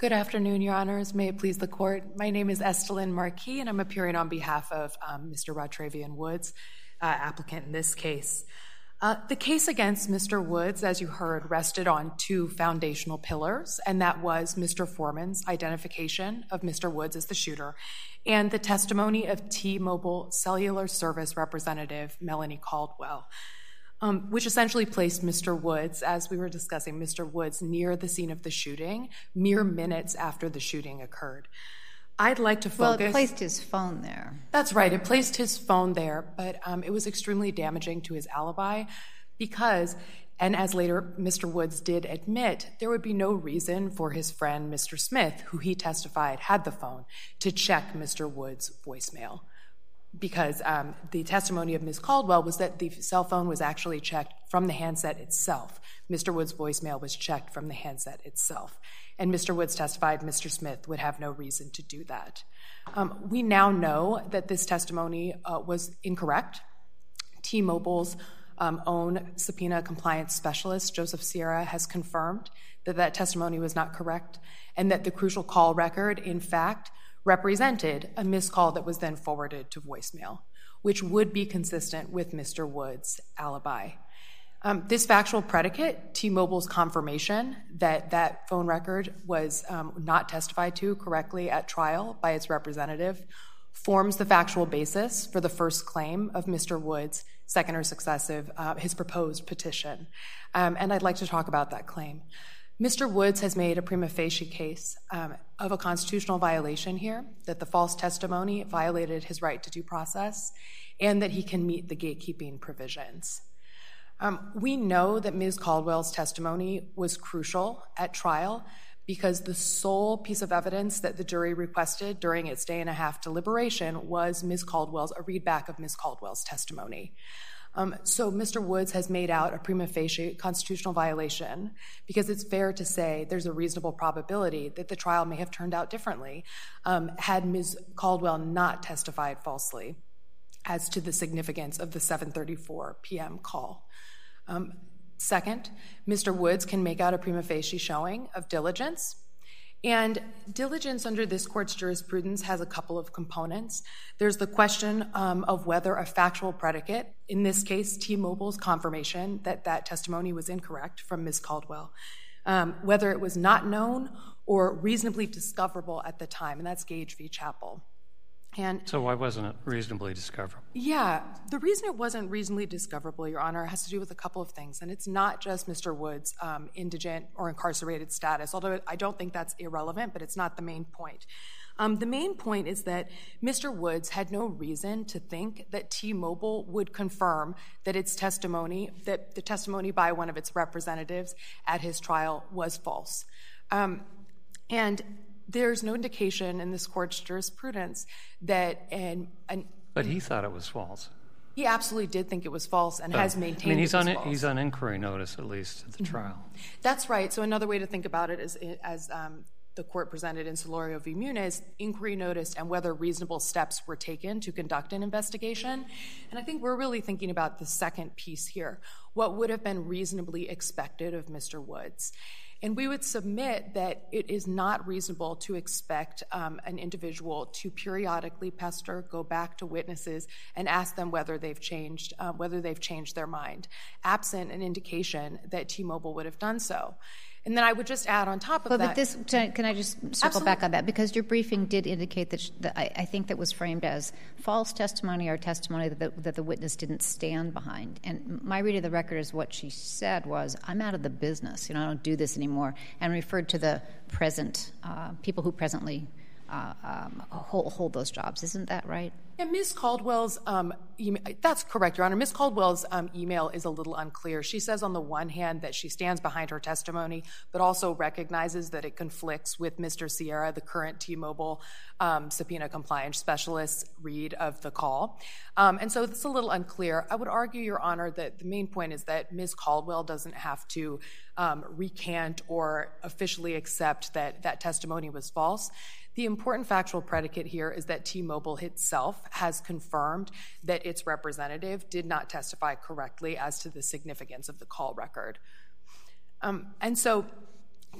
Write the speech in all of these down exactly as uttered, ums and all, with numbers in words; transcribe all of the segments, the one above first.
Good afternoon, Your Honors. May it please the Court. My name is Estelyn Marquis, and I'm appearing on behalf of um, Mister Rodtravian Woods, uh, applicant in this case. Uh, the case against Mister Woods, as you heard, rested on two foundational pillars, and that was Mister Foreman's identification of Mister Woods as the shooter and the testimony of T-Mobile Cellular Service representative Melanie Caldwell, um, which essentially placed Mister Woods, as we were discussing, Mister Woods near the scene of the shooting, mere minutes after the shooting occurred. I'd like to focus... Well, it placed his phone there. That's right. It placed his phone there, but um, it was extremely damaging to his alibi because, and as later Mister Woods did admit, there would be no reason for his friend, Mister Smith, who he testified had the phone, to check Mister Woods' voicemail. Because um, the testimony of Miz Caldwell was that the cell phone was actually checked from the handset itself. Mister Woods' voicemail was checked from the handset itself. And Mister Woods testified Mister Smith would have no reason to do that. Um, we now know that this testimony uh, was incorrect. T-Mobile's um, own subpoena compliance specialist, Joseph Sierra, has confirmed that that testimony was not correct and that the crucial call record, in fact, represented a missed call that was then forwarded to voicemail, which would be consistent with Mister Woods' alibi. Um, this factual predicate, T-Mobile's confirmation that that phone record was um, not testified to correctly at trial by its representative, forms the factual basis for the first claim of Mister Woods' second or successive, uh, his proposed petition. Um, and I'd like to talk about that claim. Mister Woods has made a prima facie case um, of a constitutional violation here, that the false testimony violated his right to due process, and that he can meet the gatekeeping provisions. Um, we know that Miz Caldwell's testimony was crucial at trial because the sole piece of evidence that the jury requested during its day and a half deliberation was Miz Caldwell's, a readback of Miz Caldwell's testimony. Um, so Mister Woods has made out a prima facie constitutional violation because it's fair to say there's a reasonable probability that the trial may have turned out differently um, had Miz Caldwell not testified falsely as to the significance of the seven thirty-four p.m. call. Um, second, Mister Woods can make out a prima facie showing of diligence. And diligence under this court's jurisprudence has a couple of components. There's the question um, of whether a factual predicate, in this case T-Mobile's confirmation that that testimony was incorrect from Miz Caldwell, um, whether it was not known or reasonably discoverable at the time, and that's Gage v. Chappell. And so why wasn't it reasonably discoverable? Yeah, the reason it wasn't reasonably discoverable, Your Honor, has to do with a couple of things. And it's not just Mister Woods' um, indigent or incarcerated status, although I don't think that's irrelevant, but it's not the main point. Um, the main point is that Mister Woods had no reason to think that T-Mobile would confirm that its testimony, that the testimony by one of its representatives at his trial was false. Um, and there's no indication in this court's jurisprudence that an, an But he thought it was false. He absolutely did think it was false and oh. has maintained I mean, he's it on was false. He's on inquiry notice, at least, at the Mm-hmm. trial. That's right. So another way to think about it is, as um, the court presented in Solorio v. Muniz, inquiry notice and whether reasonable steps were taken to conduct an investigation. And I think we're really thinking about the second piece here, what would have been reasonably expected of Mister Woods. And we would submit that it is not reasonable to expect um, an individual to periodically pester, go back to witnesses, and ask them whether they've changed, uh, whether they've changed their mind, absent an indication that T-Mobile would have done so. And then I would just add on top of well, that. But this, can I just circle Absolutely. back on that? Because your briefing did indicate that, sh- that I, I think that was framed as false testimony or testimony that the, that the witness didn't stand behind. And my read of the record is what she said was, I'm out of the business. You know, I don't do this anymore. And referred to the present, uh, people who presently uh, um, hold, hold those jobs. Isn't that right? And Miz Caldwell's, um, email, that's correct, Your Honor. Miz Caldwell's um, email is a little unclear. She says on the one hand that she stands behind her testimony, but also recognizes that it conflicts with Mister Sierra, the current T-Mobile um, subpoena compliance specialist, read of the call. Um, and so it's a little unclear. I would argue, Your Honor, that the main point is that Miz Caldwell doesn't have to um, recant or officially accept that that testimony was false. The important factual predicate here is that T-Mobile itself has confirmed that its representative did not testify correctly as to the significance of the call record. Um, and so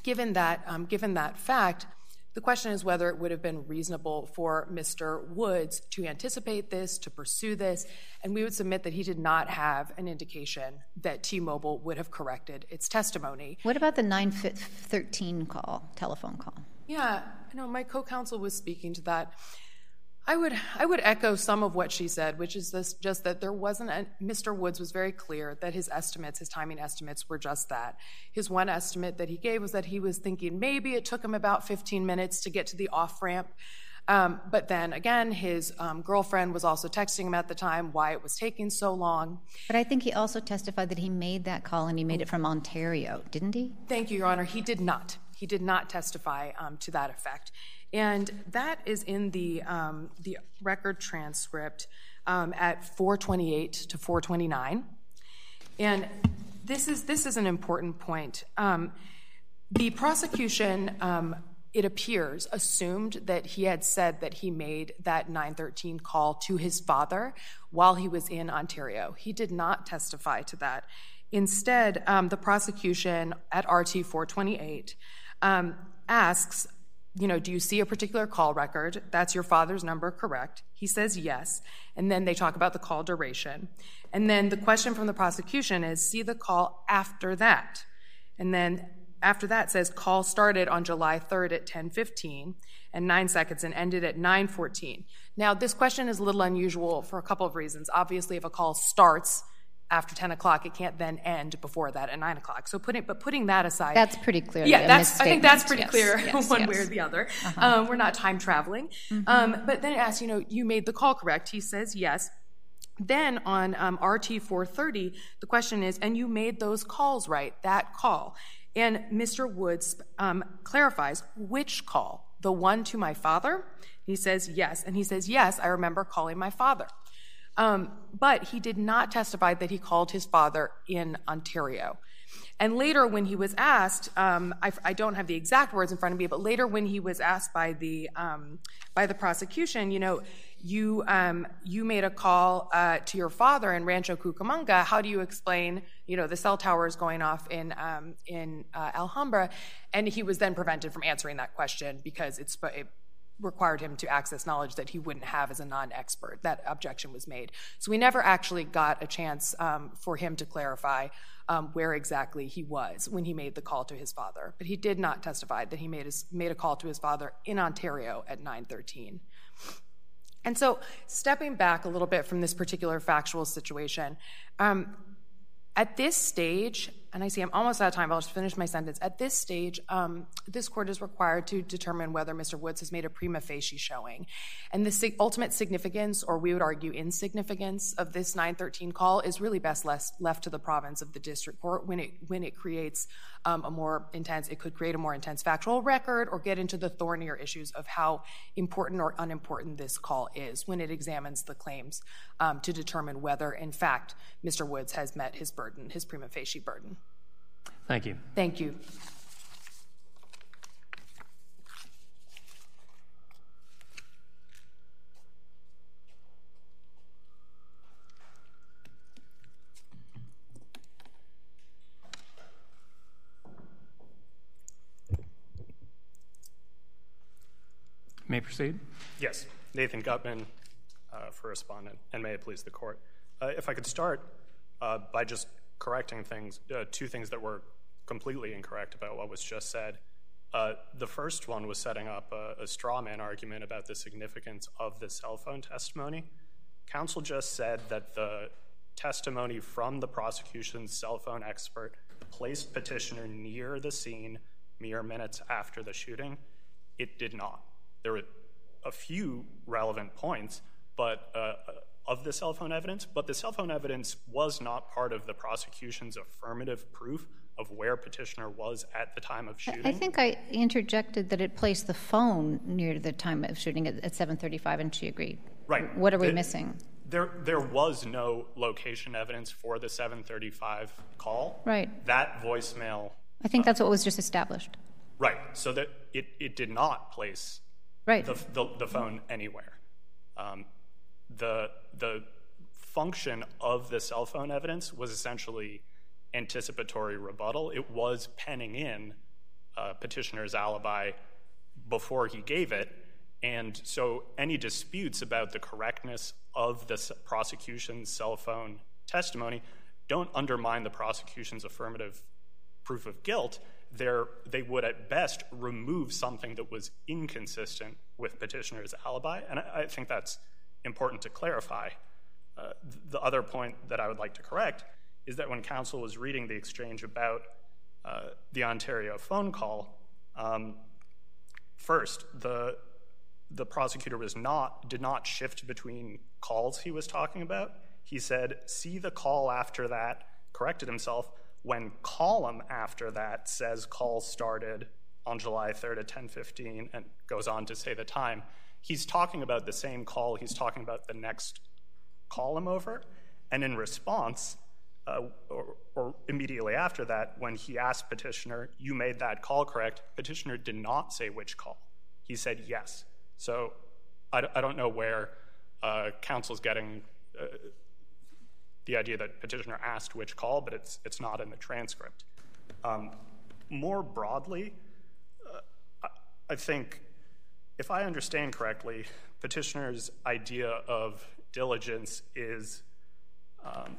given that, um, given that fact, the question is whether it would have been reasonable for Mister Woods to anticipate this, to pursue this, and we would submit that he did not have an indication that T-Mobile would have corrected its testimony. What about the nine thirteen call, telephone call? Yeah, you know, my co-counsel was speaking to that. I would I would echo some of what she said, which is this, just that there wasn't a, Mister Woods was very clear that his estimates, his timing estimates were just that. His one estimate that he gave was that he was thinking maybe it took him about fifteen minutes to get to the off-ramp. Um, but then again, his um, girlfriend was also texting him at the time why it was taking so long. But I think he also testified that he made that call and he made it from Ontario, didn't he? Thank you, Your Honor. He did not. He did not testify um, to that effect. And that is in the um, the record transcript um, at four twenty-eight to four twenty-nine. And this is this is an important point. Um, the prosecution, um, it appears, assumed that he had said that he made that nine thirteen call to his father while he was in Ontario. He did not testify to that. Instead, um, the prosecution at R T four twenty-eight um, asks, you know, do you see a particular call record? That's your father's number, correct? He says yes. And then they talk about the call duration. And then the question from the prosecution is, see the call after that. And then after that says, call started on July third at ten fifteen and nine seconds and ended at nine fourteen. Now, this question is a little unusual for a couple of reasons. Obviously, if a call starts after ten o'clock, it can't then end before that at nine o'clock. So putting, but putting that aside. That's pretty clear. Yeah, that's, I think that's pretty yes, clear yes, one yes. way or the other. Uh-huh. Um, we're not time traveling. Mm-hmm. Um, but then it asks, you know, you made the call correct. He says yes. Then on um, R T four thirty, the question is, and you made those calls right, that call. And Mister Woods um, clarifies, which call? The one to my father? He says yes. And he says, yes, I remember calling my father. Um, but he did not testify that he called his father in Ontario. And later when he was asked, um, I, I don't have the exact words in front of me, but later when he was asked by the um, by the prosecution, you know, you um, you made a call uh, to your father in Rancho Cucamonga. How do you explain, you know, the cell towers going off in um, in uh, Alhambra? And he was then prevented from answering that question because it's it required him to access knowledge that he wouldn't have as a non-expert. That objection was made. So we never actually got a chance um, for him to clarify um, where exactly he was when he made the call to his father. But he did not testify that he made, his, made a call to his father in Ontario at nine thirteen. And so stepping back a little bit from this particular factual situation, um, at this stage, and I see I'm almost out of time, but I'll just finish my sentence. At this stage, um, this court is required to determine whether Mister Woods has made a prima facie showing. And the sig- ultimate significance, or we would argue insignificance, of this nine thirteen call is really best less left to the province of the district court when it when it creates um, a more intense, it could create a more intense factual record or get into the thornier issues of how important or unimportant this call is when it examines the claims um, to determine whether, in fact, Mister Woods has met his burden, his prima facie burden. Thank you. Thank you. May I proceed? Yes. Nathan Gutman uh, for respondent, and may it please the court. Uh, if I could start uh, by just correcting things, uh, two things that were completely incorrect about what was just said. Uh, the first one was setting up a, a straw man argument about the significance of the cell phone testimony. Counsel just said that the testimony from the prosecution's cell phone expert placed petitioner near the scene mere minutes after the shooting. It did not. There were a few relevant points but uh, of the cell phone evidence, but the cell phone evidence was not part of the prosecution's affirmative proof of where petitioner was at the time of shooting. I think I interjected that it placed the phone near the time of shooting at, at seven thirty-five, and she agreed. Right. What are we the, missing? There, there was no location evidence for the seven thirty-five call. Right. That voicemail. I think uh, that's what was just established. Right. So that it, it did not place right. the, the, the phone anywhere. Um, the the function of the cell phone evidence was essentially anticipatory rebuttal. It was penning in uh, petitioner's alibi before he gave it. And so any disputes about the correctness of the prosecution's cell phone testimony don't undermine the prosecution's affirmative proof of guilt. They're, they would at best remove something that was inconsistent with petitioner's alibi, and I, I think that's important to clarify. Uh, the other point that I would like to correct is that when counsel was reading the exchange about uh, the Ontario phone call, um, first, the the prosecutor was not did not shift between calls he was talking about. He said, see the call after that, corrected himself, when column after that says call started on July third at ten fifteen and goes on to say the time. He's talking about the same call. He's talking about the next column over. And in response, uh, or, or immediately after that, when he asked petitioner, you made that call correct, petitioner did not say which call. He said yes. So I, I don't know where uh, counsel's getting uh, the idea that petitioner asked which call, but it's it's not in the transcript. Um, more broadly, uh, I, I think, if I understand correctly, petitioner's idea of diligence is um,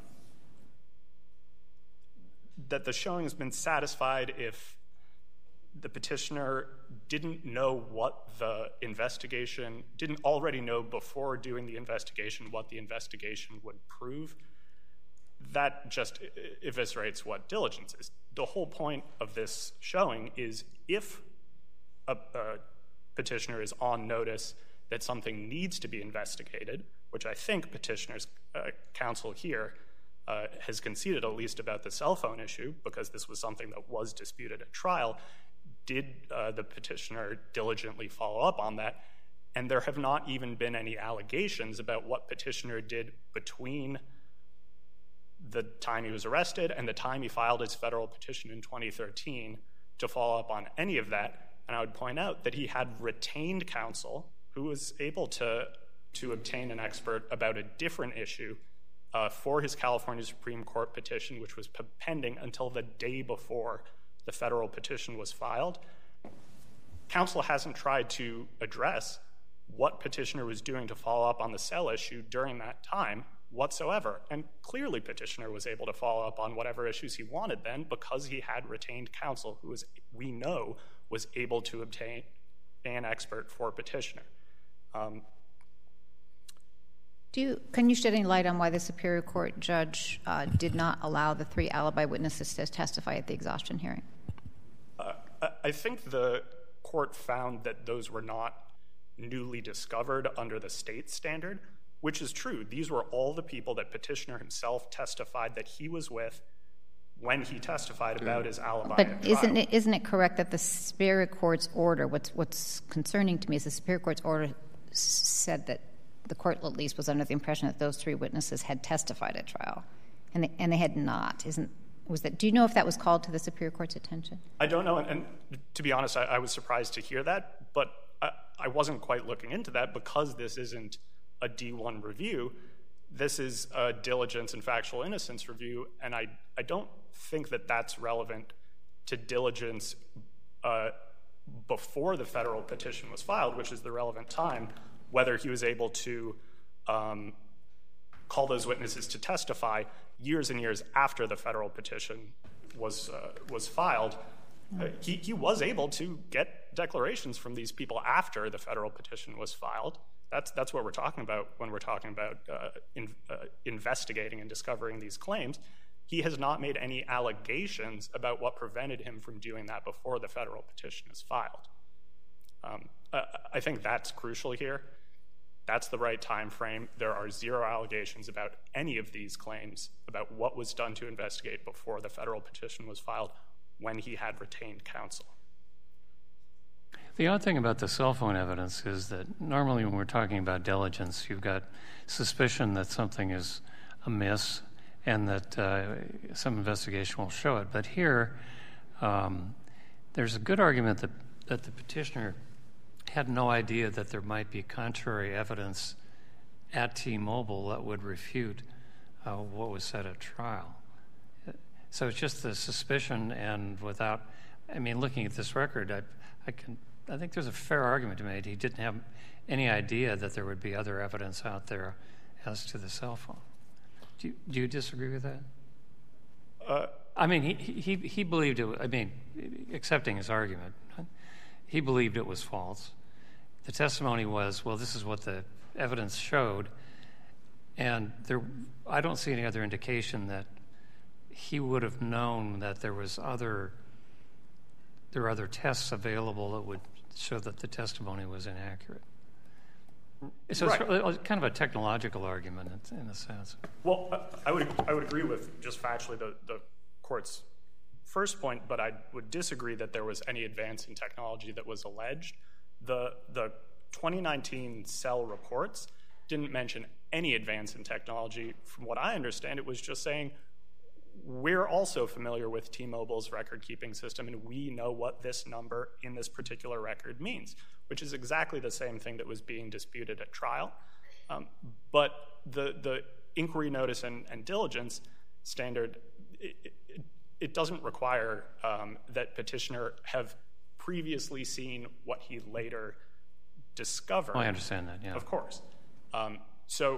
that the showing has been satisfied if the petitioner didn't know what the investigation, didn't already know before doing the investigation what the investigation would prove. That just eviscerates what diligence is. The whole point of this showing is if a, a petitioner is on notice that something needs to be investigated, which I think petitioner's uh, counsel here uh, has conceded at least about the cell phone issue, because this was something that was disputed at trial, did uh, the petitioner diligently follow up on that? And there have not even been any allegations about what petitioner did between the time he was arrested and the time he filed his federal petition in twenty thirteen to follow up on any of that. And I would point out that he had retained counsel who was able to, to obtain an expert about a different issue uh, for his California Supreme Court petition, which was p- pending until the day before the federal petition was filed. Counsel hasn't tried to address what petitioner was doing to follow up on the cell issue during that time whatsoever. And clearly petitioner was able to follow up on whatever issues he wanted then because he had retained counsel who was, we know, was able to obtain an expert for petitioner. Um, Do you, can you shed any light on why the Superior Court judge uh, did not allow the three alibi witnesses to testify at the exhaustion hearing? Uh, I think the court found that those were not newly discovered under the state standard, which is true. These were all the people that petitioner himself testified that he was with when he testified about his alibi. But at isn't trial. it, isn't it correct that the Superior Court's order, what's, what's concerning to me is the Superior Court's order said that the court at least was under the impression that those three witnesses had testified at trial, and they, and they had not. Isn't was that? Do you know if that was called to the Superior Court's attention? I don't know, and, and to be honest, I, I was surprised to hear that, but I, I wasn't quite looking into that because this isn't a D one review. This is a diligence and factual innocence review, and I, I don't think that that's relevant to diligence uh, before the federal petition was filed, which is the relevant time, whether he was able to um, call those witnesses to testify years and years after the federal petition was uh, was filed. Uh, he, he was able to get declarations from these people after the federal petition was filed. That's that's what we're talking about when we're talking about uh, in, uh, investigating and discovering these claims. He has not made any allegations about what prevented him from doing that before the federal petition is filed. Um, I, I think that's crucial here. That's the right time frame. There are zero allegations about any of these claims about what was done to investigate before the federal petition was filed when he had retained counsel. The odd thing about the cell phone evidence is that normally when we're talking about diligence, you've got suspicion that something is amiss and that uh, some investigation will show it. But here, um, there's a good argument that, that the petitioner had no idea that there might be contrary evidence at T-Mobile that would refute uh, what was said at trial. So it's just the suspicion, and without I mean, looking at this record, I, I can, I think there's a fair argument to be made. He didn't have any idea that there would be other evidence out there as to the cell phone. Do you, do you disagree with that? Uh, I mean, he, he, he believed it, I mean, accepting his argument, he believed it was false. The testimony was, well, this is what the evidence showed, and there, I don't see any other indication that he would have known that there was other, there were other tests available that would show that the testimony was inaccurate. So right. It's kind of a technological argument in a sense. Well, I would I would agree with just factually the, the court's first point, but I would disagree that there was any advance in technology that was alleged. The the twenty nineteen cell reports didn't mention any advance in technology. From what I understand, it was just saying, we're also familiar with T-Mobile's record-keeping system, and we know what this number in this particular record means, which is exactly the same thing that was being disputed at trial. Um, but the the inquiry notice and, and diligence standard, it, it, it doesn't require um, that petitioner have previously seen what he later discovered. Oh, I understand that, yeah. Of course. Um, so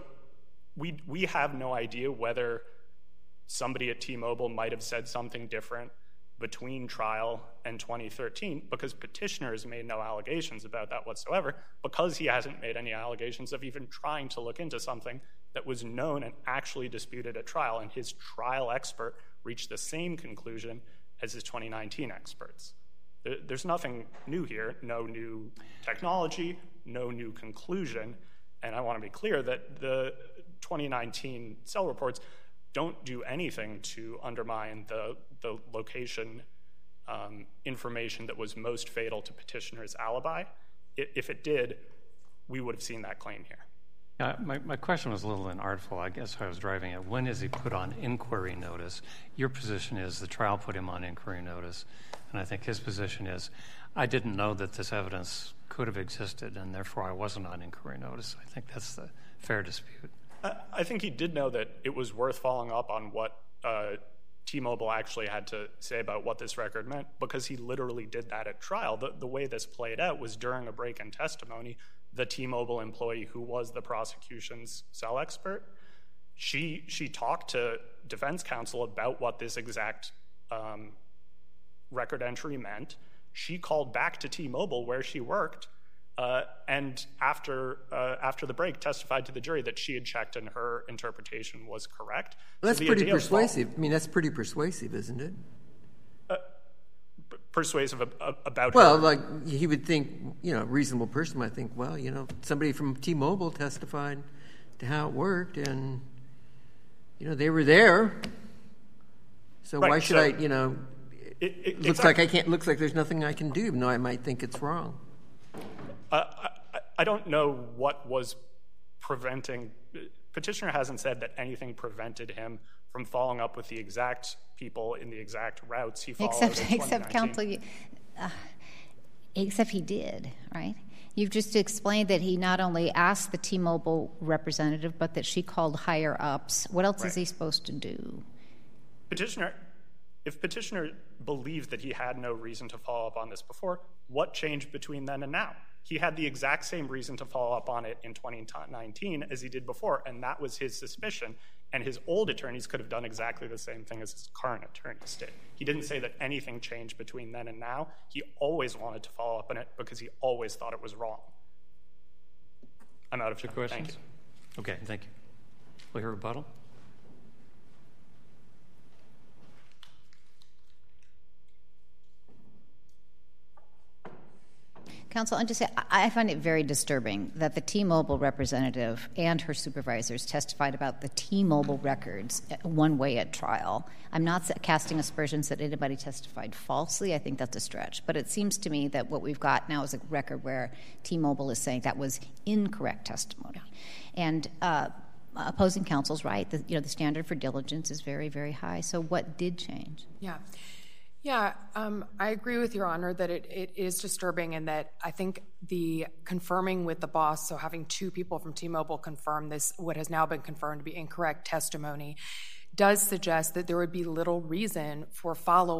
we we have no idea whether somebody at T-Mobile might have said something different between trial and twenty thirteen, because petitioner has made no allegations about that whatsoever, because he hasn't made any allegations of even trying to look into something that was known and actually disputed at trial, and his trial expert reached the same conclusion as his twenty nineteen experts. There, there's nothing new here, no new technology, no new conclusion, and I want to be clear that the twenty nineteen cell reports don't do anything to undermine the, the location um, information that was most fatal to petitioner's alibi. It, if it did, we would have seen that claim here. Uh, my, my question was a little inartful. I guess I was driving at when is he put on inquiry notice? Your position is the trial put him on inquiry notice, and I think his position is I didn't know that this evidence could have existed, and therefore I wasn't on inquiry notice. I think that's the fair dispute. I think he did know that it was worth following up on what uh, T-Mobile actually had to say about what this record meant, because he literally did that at trial. The, the way this played out was during a break-in testimony, the T-Mobile employee who was the prosecution's cell expert, she, she talked to defense counsel about what this exact um, record entry meant. She called back to T-Mobile where she worked, Uh, and after uh, after the break, testified to the jury that she had checked and her interpretation was correct. Well, that's so pretty persuasive. I mean, that's pretty persuasive, isn't it? Uh, p- persuasive ab- about Well, her. like he would think, you know, a reasonable person might think, well, you know, somebody from T-Mobile testified to how it worked, and, you know, they were there. So right, why should so I, you know, it, it, looks exactly. like I can't, looks like there's nothing I can do, even though I might think it's wrong. Uh, I, I don't know what was preventing. Petitioner hasn't said that anything prevented him from following up with the exact people in the exact routes he followed. Except, in except counsel, uh, except he did, right? You've just explained that he not only asked the T-Mobile representative, but that she called higher ups. What else right. is he supposed to do? Petitioner, if petitioner believes that he had no reason to follow up on this before, what changed between then and now? He had the exact same reason to follow up on it in twenty nineteen as he did before, and that was his suspicion. And his old attorneys could have done exactly the same thing as his current attorneys did. He didn't say that anything changed between then and now. He always wanted to follow up on it because he always thought it was wrong. I'm out of time. Questions? Thank you. Okay, thank you. We'll hear a rebuttal. Counsel, I just say I find it very disturbing that the T-Mobile representative and her supervisors testified about the T-Mobile records one way at trial. I'm not casting aspersions that anybody testified falsely. I think that's a stretch. But it seems to me that what we've got now is a record where T-Mobile is saying that was incorrect testimony. And uh, opposing counsel's right. The, you know, the standard for diligence is very, very high. So what did change? Yeah. Yeah, um, I agree with Your Honor that it, it is disturbing, and that I think the confirming with the boss, so having two people from T-Mobile confirm this, what has now been confirmed to be incorrect testimony, does suggest that there would be little reason for follow-up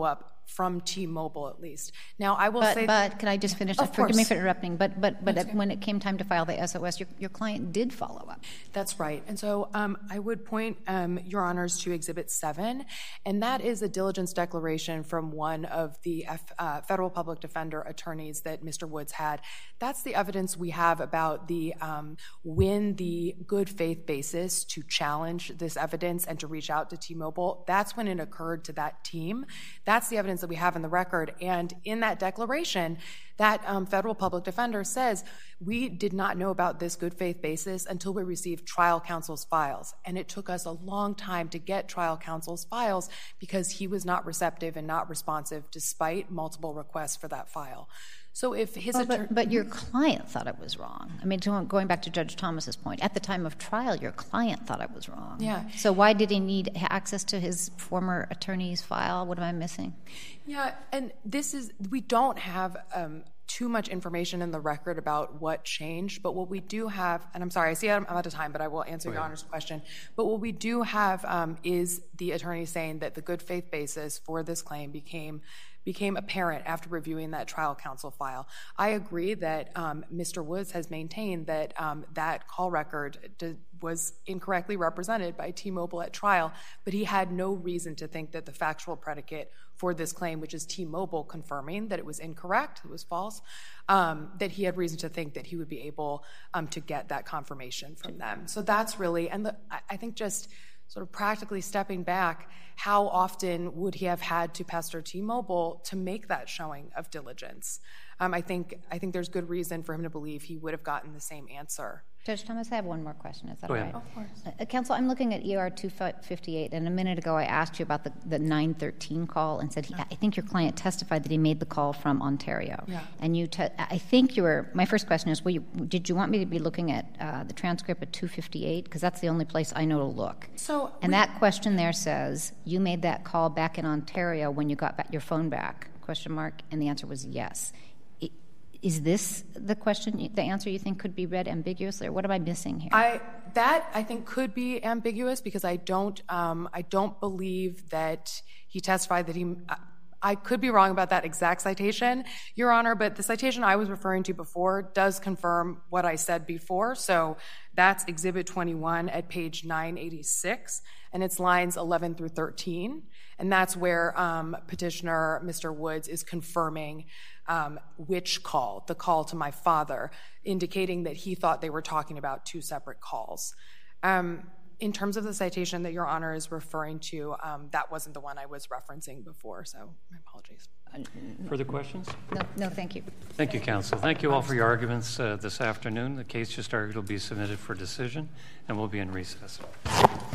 from T-Mobile at least. Now, I will but, say... But can I just finish? Of Forgive course. me for interrupting, but, but, but Okay. when it came time to file the S O S, your, your client did follow up. That's right. And so um, I would point, um, Your Honors, to Exhibit seven, and that is a diligence declaration from one of the F, uh, federal public defender attorneys that Mister Woods had. That's the evidence we have about the um, when the good faith basis to challenge this evidence and to reach out to T-Mobile, that's when it occurred to that team. That's the evidence that we have in the record. And in that declaration, that um, federal public defender says, we did not know about this good faith basis until we received trial counsel's files. And it took us a long time to get trial counsel's files because he was not receptive and not responsive despite multiple requests for that file. So if his Well, attorney... but, but your client thought it was wrong. I mean, to, going back to Judge Thomas's point, at the time of trial, your client thought it was wrong. Yeah. So why did he need access to his former attorney's file? What am I missing? Yeah, and this is, we don't have um, too much information in the record about what changed, but what we do have, and I'm sorry, I see I'm out of time, but I will answer Your Honor's question, but what we do have um, is the attorney saying that the good faith basis for this claim became became apparent after reviewing that trial counsel file. I agree that um, Mister Woods has maintained that um, that call record d- was incorrectly represented by T-Mobile at trial, but he had no reason to think that the factual predicate for this claim, which is T-Mobile confirming that it was incorrect, it was false, um, that he had reason to think that he would be able um, to get that confirmation from them. So that's really, and the, I, I think just sort of practically stepping back, how often would he have had to pester T-Mobile to make that showing of diligence? Um, I think I think there's good reason for him to believe he would have gotten the same answer. Judge Thomas, I have one more question. Is that Go all ahead. right? Of course. Uh, Counsel, I'm looking at E R two fifty-eight, and a minute ago I asked you about the, the nine thirteen call and said, he, I think your client testified that he made the call from Ontario. Yeah. And you, te- I think you were, my first question is, were you, did you want me to be looking at uh, the transcript at two fifty-eight? Because that's the only place I know to look. So And we- that question there says, you made that call back in Ontario when you got back your phone back, question mark, and the answer was yes. I- Is this the question, the answer you think could be read ambiguously, or what am I missing here? I that I think could be ambiguous because I don't um, I don't believe that he testified that he. I could be wrong about that exact citation, Your Honor, but the citation I was referring to before does confirm what I said before. So that's Exhibit twenty-one at page nine eighty-six, and it's lines eleven through thirteen. And that's where um, Petitioner Mister Woods is confirming um, which call, the call to my father, indicating that he thought they were talking about two separate calls. Um, in terms of the citation that Your Honor is referring to, um, that wasn't the one I was referencing before, so my apologies. Further questions? No, no, thank you. Thank you, counsel. Thank you all for your arguments uh, this afternoon. The case just argued will be submitted for decision, and we'll be in recess.